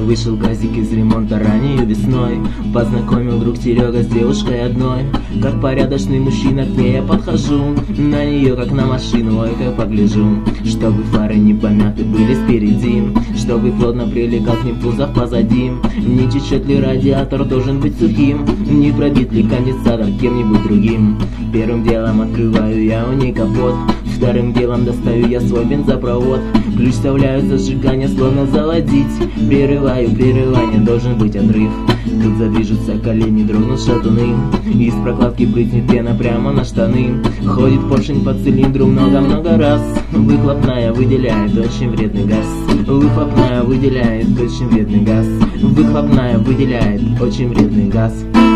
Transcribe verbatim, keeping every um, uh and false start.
Вышел газик из ремонта ранней весной. Познакомил друг Серега с девушкой одной. Как порядочный мужчина к ней я подхожу, на нее как на машину, ой как погляжу. Чтобы фары не помяты были спереди, чтобы плотно прилегал к ним кузов позади. Не течет ли радиатор, должен быть сухим, не пробит ли конденсатор кем-нибудь другим. Первым делом открываю я у ней капот, вторым делом достаю я свой бензопровод. Ключ вставляю в зажигание, словно заводить. Прерываю прерывание, должен быть отрыв. Тут задвижутся колени, дрогнут шатуны. Из прокладки брызнет пена прямо на штаны. Ходит поршень по цилиндру много-много раз. Выхлопная выделяет очень вредный газ. Выхлопная выделяет очень вредный газ. Выхлопная выделяет очень вредный газ.